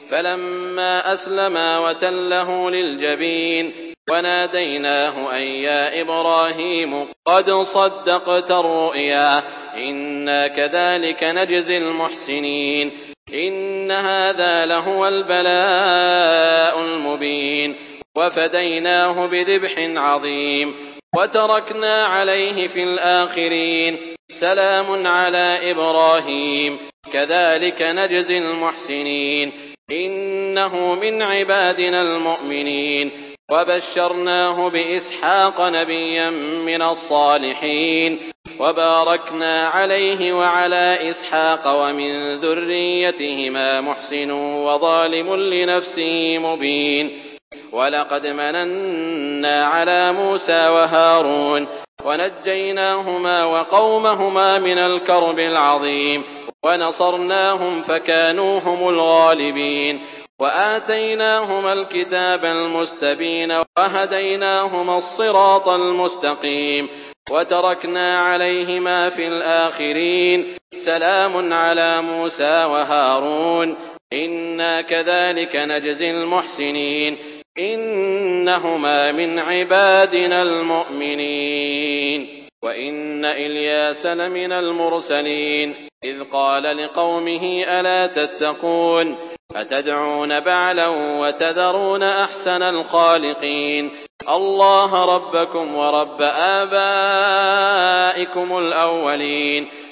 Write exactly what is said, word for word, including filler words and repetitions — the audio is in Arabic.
فلما أسلما وتله للجبين وناديناه أن يا إبراهيم قد صدقت الرؤيا إنا كذلك نجزي المحسنين إن هذا لهو البلاء المبين وفديناه بذبح عظيم وتركنا عليه في الآخرين سلام على إبراهيم كذلك نجزي المحسنين إنه من عبادنا المؤمنين وبشرناه بإسحاق نبيا من الصالحين وباركنا عليه وعلى إسحاق ومن ذريتهما محسن وظالم لنفسه مبين ولقد مننا على موسى وهارون ونجيناهما وقومهما من الكرب العظيم ونصرناهم فكانوا هم الغالبين وآتيناهما الكتاب المستبين وهديناهما الصراط المستقيم وتركنا عليهما في الآخرين سلام على موسى وهارون إنا كذلك نجزي المحسنين إنهما من عبادنا المؤمنين وإن إلياس لمن المرسلين إذ قال لقومه ألا تتقون أتدعون بعلا وتذرون أحسن الخالقين الله ربكم ورب آبائكم الأولين